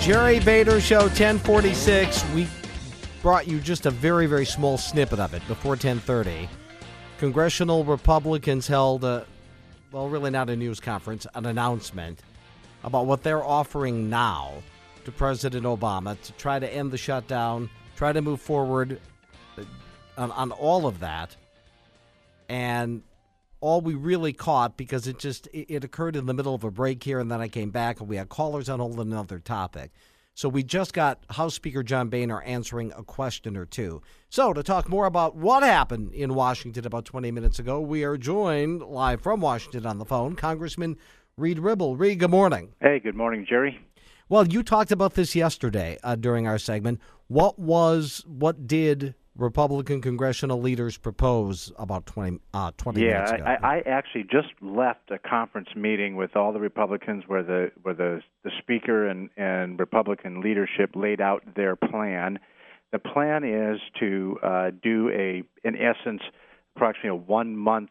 Jerry Bader Show, 1046. We brought you just a very, very small snippet of it before 1030. Congressional Republicans held, really not a news conference, an announcement about what they're offering now to President Obama to try to end the shutdown, try to move forward on all of that. And all we really caught, because it occurred in the middle of a break here, and then I came back and we had callers on hold on another topic. So we just got House Speaker John Boehner answering a question or two. So to talk more about what happened in Washington about 20 minutes ago, we are joined live from Washington on the phone, Congressman Reed Ribble. Reed, good morning. Hey, good morning, Jerry. Well, you talked about this yesterday during our segment. What did Republican congressional leaders propose about 20 minutes ago? I actually just left a conference meeting with all the Republicans where the Speaker and Republican leadership laid out their plan. The plan is to do in essence, approximately a 1 month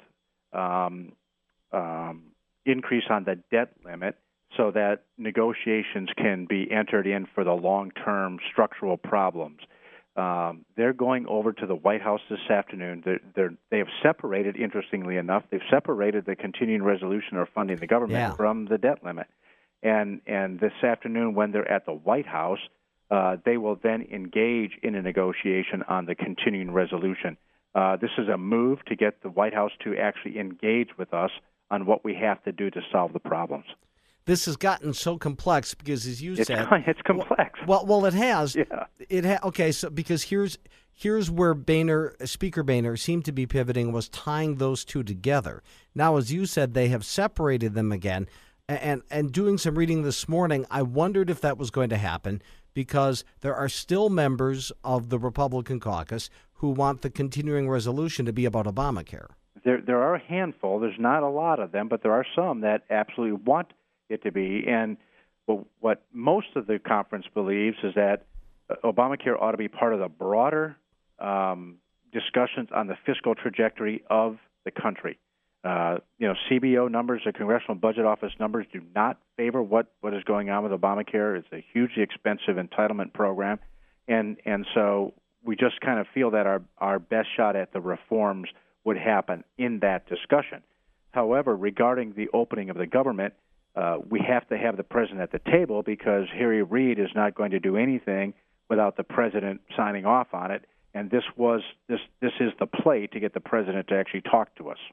increase on the debt limit so that negotiations can be entered in for the long-term structural problems. They're going over to the White House this afternoon. They have separated, interestingly enough, the continuing resolution or funding the government from the debt limit. And this afternoon, when they're at the White House, they will then engage in a negotiation on the continuing resolution. This is a move to get the White House to actually engage with us on what we have to do to solve the problems. This has gotten so complex because, as you said, it's complex. Well, it has. Yeah. Okay. So because here's where Speaker Boehner seemed to be pivoting, was tying those two together. Now, as you said, they have separated them again. And doing some reading this morning, I wondered if that was going to happen because there are still members of the Republican caucus who want the continuing resolution to be about Obamacare. There are a handful. There's not a lot of them, but there are some that absolutely want it to be. And what most of the conference believes is that Obamacare ought to be part of the broader discussions on the fiscal trajectory of the country. CBO numbers, the Congressional Budget Office numbers, do not favor what is going on with Obamacare. It's a hugely expensive entitlement program. And so we just kind of feel that our best shot at the reforms would happen in that discussion. However, regarding the opening of the government, we have to have the president at the table because Harry Reid is not going to do anything without the president signing off on it. And this is the play to get the president to actually talk to us.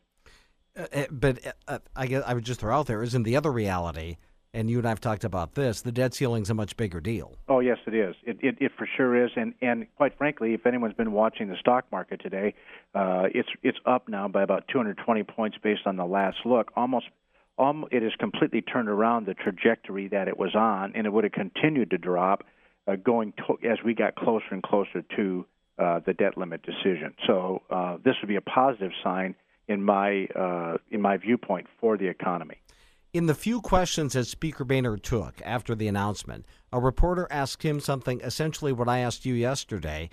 But I guess I would just throw out there, isn't the other reality, and you and I have talked about this, the debt ceiling's a much bigger deal. Oh, yes, it is. It for sure is. And quite frankly, if anyone's been watching the stock market today, it's up now by about 220 points based on the last look. It has completely turned around the trajectory that it was on, and it would have continued to drop as we got closer and closer to the debt limit decision. So this would be a positive sign in my viewpoint for the economy. In the few questions that Speaker Boehner took after the announcement, a reporter asked him something, essentially what I asked you yesterday.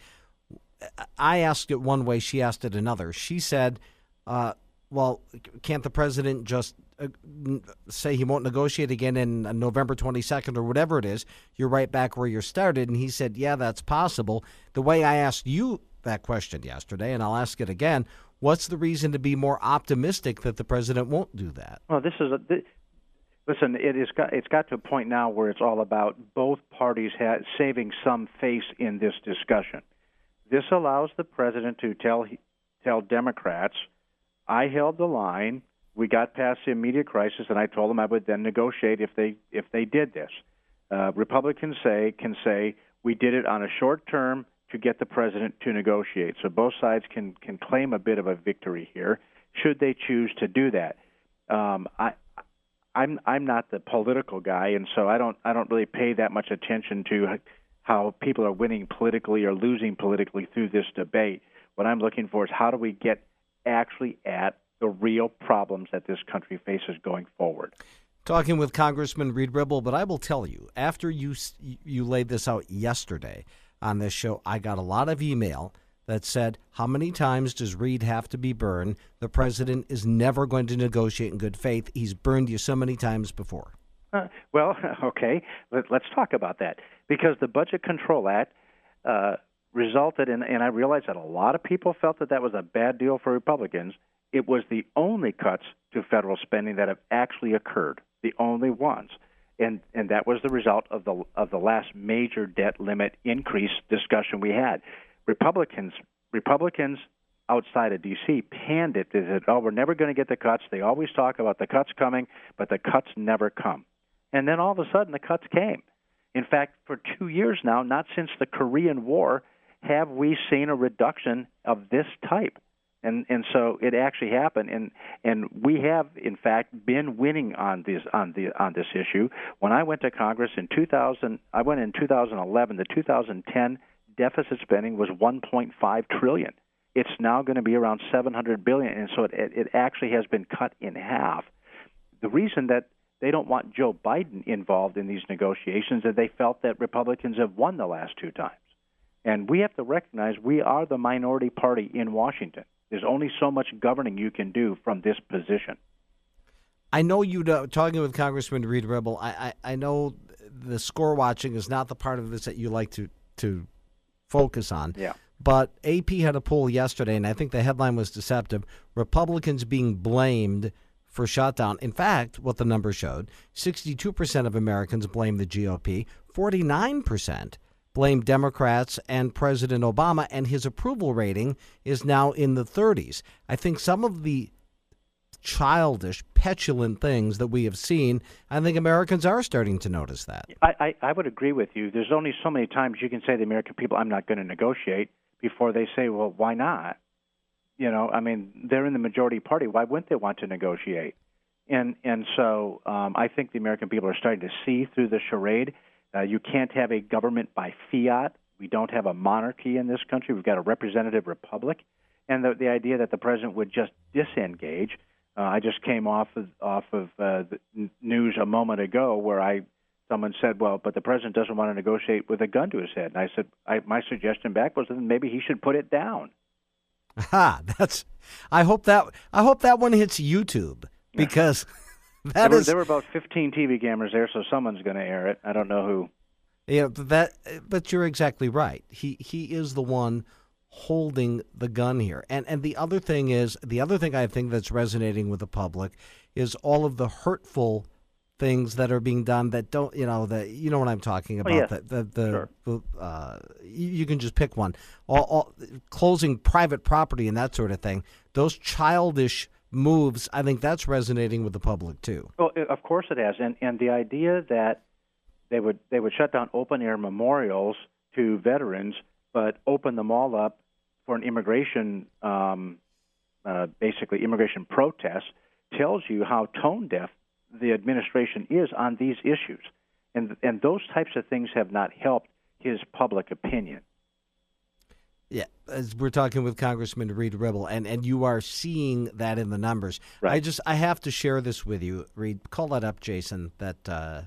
I asked it one way, she asked it another. She said, well, can't the president just say he won't negotiate again in November 22nd or whatever it is? You're right back where you started. And he said, yeah, that's possible. The way I asked you that question yesterday, and I'll ask it again, what's the reason to be more optimistic that the president won't do that? Well, listen, it's got to a point now where it's all about both parties saving some face in this discussion. This allows the president to tell Democrats, I held the line. We got past the immediate crisis, and I told them I would then negotiate if they did this. Republicans can say we did it on a short term to get the president to negotiate. So both sides can claim a bit of a victory here, should they choose to do that. I'm not the political guy, and so I don't really pay that much attention to how people are winning politically or losing politically through this debate. What I'm looking for is how do we get actually at the real problems that this country faces going forward. Talking with Congressman Reed Ribble, but I will tell you, after you laid this out yesterday on this show, I got a lot of email that said, how many times does Reed have to be burned? The president is never going to negotiate in good faith. He's burned you so many times before. Well, okay, let's talk about that. because the Budget Control Act resulted in, and I realize that a lot of people felt that that was a bad deal for Republicans. It was the only cuts to federal spending that have actually occurred, the only ones. And that was the result of the last major debt limit increase discussion we had. Republicans outside of D.C. panned it. They said, we're never going to get the cuts. They always talk about the cuts coming, but the cuts never come. And then all of a sudden the cuts came. In fact, for 2 years now, not since the Korean War, have we seen a reduction of this type. And so it actually happened, and we have in fact been winning on this issue. When I went to Congress in 2011. The 2010 deficit spending was 1.5 trillion. It's now going to be around 700 billion, and so it actually has been cut in half. The reason that they don't want Joe Biden involved in these negotiations is they felt that Republicans have won the last two times, and we have to recognize we are the minority party in Washington. There's only so much governing you can do from this position. I know you talking with Congressman Reed Ribble. I know the score watching is not the part of this that you like to focus on. Yeah. But AP had a poll yesterday, and I think the headline was deceptive. Republicans being blamed for shutdown. In fact, what the number showed, 62% of Americans blame the GOP, 49% blame Democrats and President Obama, and his approval rating is now in the 30s. I think some of the childish, petulant things that we have seen, I think Americans are starting to notice that. I would agree with you. There's only so many times you can say to the American people, I'm not going to negotiate, before they say, well, why not? I mean, they're in the majority party. Why wouldn't they want to negotiate? And so I think the American people are starting to see through the charade. You can't have a government by fiat. We don't have a monarchy in this country. We've got a representative republic. And the idea that the president would just disengage. I just came off of the news a moment ago where someone said, well, but the president doesn't want to negotiate with a gun to his head. And I said, my suggestion back was that maybe he should put it down. I hope that one hits YouTube, because there were about 15 TV cameras there, so someone's going to air it. I don't know who. Yeah, but you're exactly right. He is the one holding the gun here. And the other thing I think that's resonating with the public is all of the hurtful things that are being done that don't, you know what I'm talking about. Sure. You can just pick one. All closing private property and that sort of thing. Those childish moves, I think that's resonating with the public too. Well, of course it has, and the idea that they would shut down open air memorials to veterans, but open them all up for an immigration protest, tells you how tone deaf the administration is on these issues, and those types of things have not helped his public opinion. Yeah, as we're talking with Congressman Reed Ribble, and you are seeing that in the numbers. Right. I have to share this with you, Reed. Call that up, Jason. The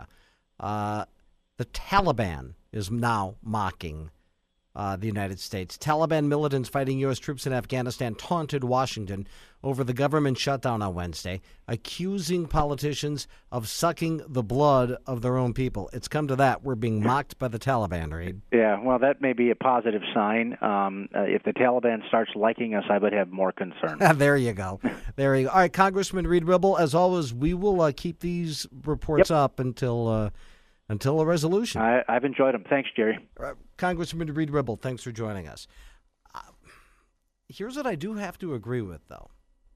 Taliban is now mocking the United States. Taliban militants fighting U.S. troops in Afghanistan taunted Washington over the government shutdown on Wednesday, accusing politicians of sucking the blood of their own people. It's come to that. We're being mocked by the Taliban, Reed. Yeah, well, that may be a positive sign. If the Taliban starts liking us, I would have more concern. There you go. All right, Congressman Reed Ribble, as always, we will keep these reports up until a resolution. I've enjoyed them. Thanks, Jerry. Congressman Reed Ribble, thanks for joining us. Here's what I do have to agree with, though.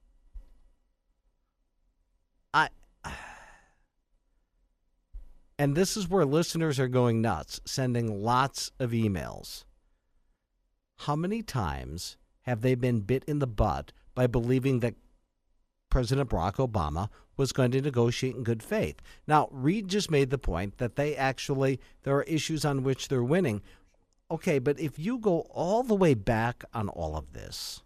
And this is where listeners are going nuts, sending lots of emails. How many times have they been bit in the butt by believing that President Barack Obama was going to negotiate in good faith? Now, Reed just made the point that there are issues on which they're winning. Okay, but if you go all the way back on all of this,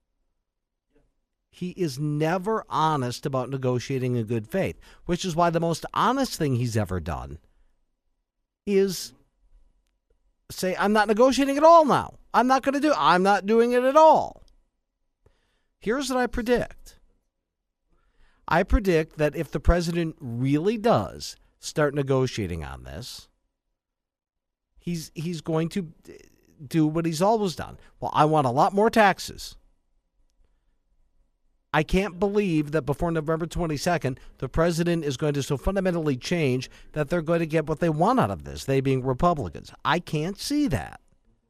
he is never honest about negotiating in good faith, which is why the most honest thing he's ever done is say, I'm not negotiating at all now. I'm not doing it at all. Here's what I predict. I predict that if the president really does start negotiating on this, he's going to do what he's always done. Well, I want a lot more taxes. I can't believe that before November 22nd, the president is going to so fundamentally change that they're going to get what they want out of this, they being Republicans. I can't see that.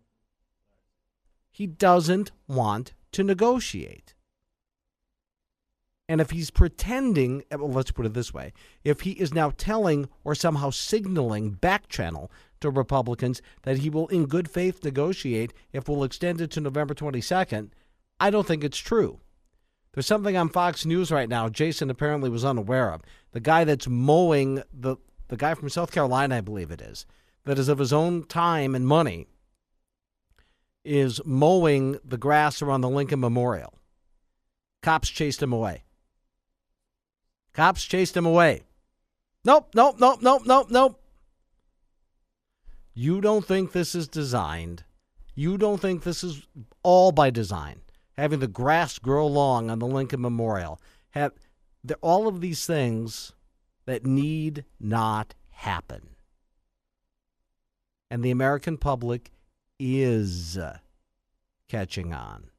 He doesn't want to negotiate. And if he's pretending, well, let's put it this way, if he is now telling or somehow signaling back channel to Republicans that he will in good faith negotiate if we'll extend it to November 22nd, I don't think it's true. There's something on Fox News right now Jason apparently was unaware of. The guy that's mowing, the guy from South Carolina, I believe it is, that is of his own time and money, is mowing the grass around the Lincoln Memorial. Cops chased him away. Cops chased him away. Nope. You don't think this is designed. You don't think this is all by design. Having the grass grow long on the Lincoln Memorial. All of these things that need not happen. And the American public is catching on.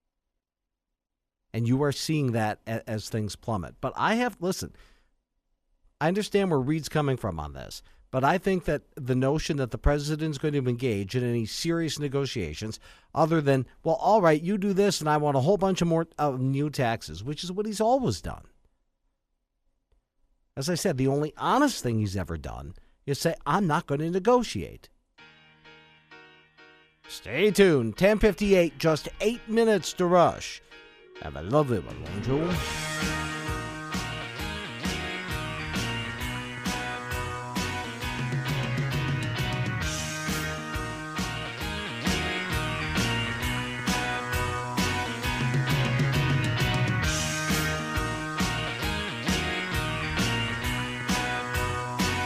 And you are seeing that as things plummet. But I understand where Reed's coming from on this. But I think that the notion that the president's going to engage in any serious negotiations other than, well, all right, you do this and I want a whole bunch of more new taxes, which is what he's always done. As I said, the only honest thing he's ever done is say, I'm not going to negotiate. Stay tuned. 10:58, just 8 minutes to rush. Have a lovely one, won't you?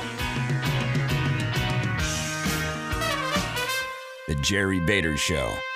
The Jerry Bader Show.